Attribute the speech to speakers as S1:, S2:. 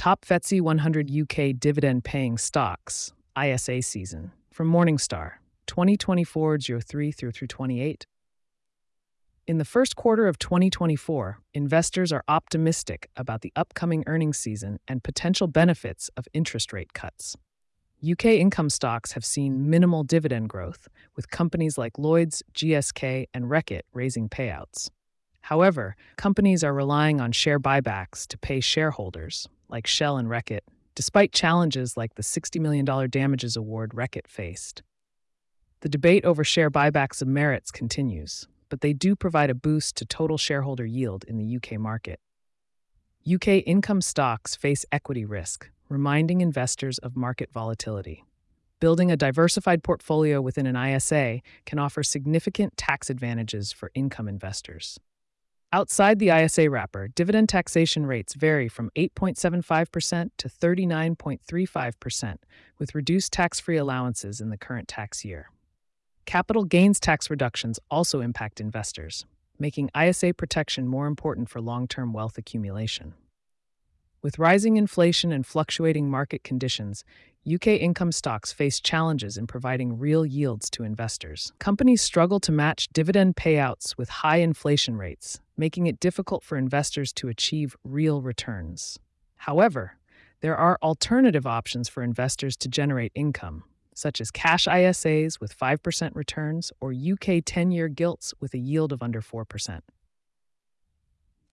S1: Top FTSE 100 UK dividend paying stocks, ISA season, from Morningstar, 2024-03 through 28. In the first quarter of 2024, investors are optimistic about the upcoming earnings season and potential benefits of interest rate cuts. UK income stocks have seen minimal dividend growth, with companies like Lloyds, GSK, and Reckitt raising payouts. However, companies are relying on share buybacks to pay shareholders, like Shell and Reckitt, despite challenges like the $60 million damages award Reckitt faced. The debate over share buybacks of Merits continues, but they do provide a boost to total shareholder yield in the UK market. UK income stocks face equity risk, reminding investors of market volatility. Building a diversified portfolio within an ISA can offer significant tax advantages for income investors. Outside the ISA wrapper, dividend taxation rates vary from 8.75% to 39.35%, with reduced tax-free allowances in the current tax year. Capital gains tax reductions also impact investors, making ISA protection more important for long-term wealth accumulation. With rising inflation and fluctuating market conditions, UK income stocks face challenges in providing real yields to investors. Companies struggle to match dividend payouts with high inflation rates, making it difficult for investors to achieve real returns. However, there are alternative options for investors to generate income, such as cash ISAs with 5% returns or UK 10-year gilts with a yield of under 4%.